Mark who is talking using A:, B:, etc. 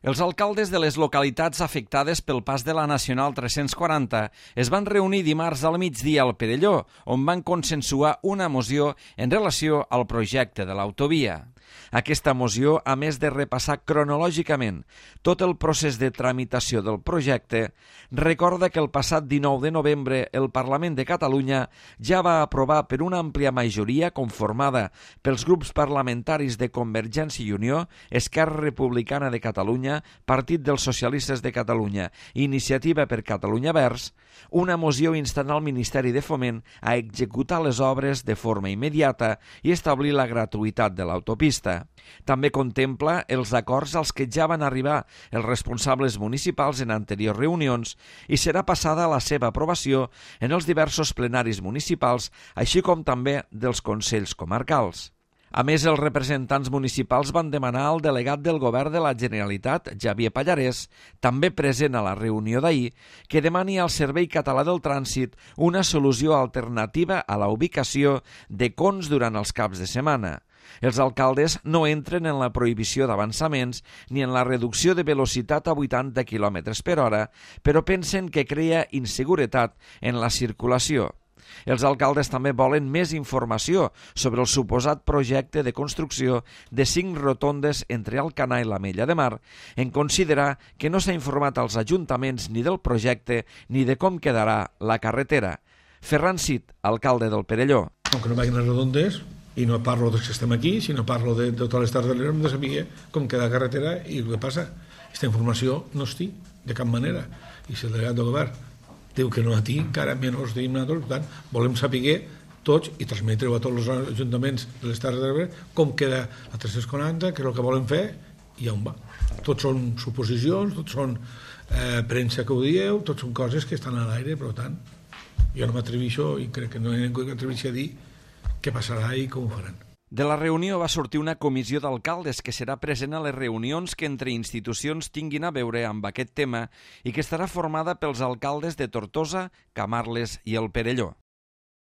A: Els alcaldes de les localitats afectades pel pas de la Nacional 340 es van reunir dimarts al migdia al Perelló, on van consensuar una moció en relació al projecte de l'autovia. Aquesta moció, a més de repassar cronològicament tot el procés de tramitació del projecte, recorda que el passat 19 de novembre el Parlament de Catalunya ja va aprovar per una àmplia majoria conformada pels grups parlamentaris de Convergència i Unió, Esquerra Republicana de Catalunya, Partit dels Socialistes de Catalunya i Iniciativa per Catalunya Verds, una moció instant al Ministeri de Foment a executar les obres de forma immediata i establir la gratuïtat de l'autopista. També contempla els acords als que ja van arribar els responsables municipals en anteriors reunions i serà passada a la seva aprovació en els diversos plenaris municipals, així com també dels consells comarcals. A més, els representants municipals van demanar al delegat del Govern de la Generalitat, Xavier Pallarès, també present a la reunió d'ahir, que demani al Servei Català del Trànsit una solució alternativa a la ubicació de cons durant els caps de setmana. Els alcaldes no entren en la prohibició d'avançaments ni en la reducció de velocitat a 80 km per hora, però pensen que crea inseguretat en la circulació. Els alcaldes també volen més informació sobre el suposat projecte de construcció de 5 rotondes entre Alcanar i l'Ametlla de Mar, en considerar que no s'ha informat als ajuntaments ni del projecte ni de com quedarà la carretera. Ferran Cid, alcalde del Perelló.
B: Aunque no vagin les rotondes, i no parlo dels que estem aquí, sinó parlo de totes les Terres de l'Ebre, hem de saber com queda la carretera i el que passa. Aquesta informació no es té de cap manera. I si el delegat del govern diu que no la té, encara menys tenim nosaltres, per tant, volem saber tots i transmetre-ho a tots els ajuntaments de les Terres de l'Ebre com queda la 340, què és el que volen fer i on va. Tots són suposicions, tots són premsa que ho dieu, tots són coses que estan a l'aire, per tant, jo no m'atreveixo i crec que no ningú que atreveixi a dir què passarà i com ho faran.
A: De la reunió va sortir una comissió d'alcaldes que serà present a les reunions que entre institucions tinguin a veure amb aquest tema i que estarà formada pels alcaldes de Tortosa, Camarles i el Perelló.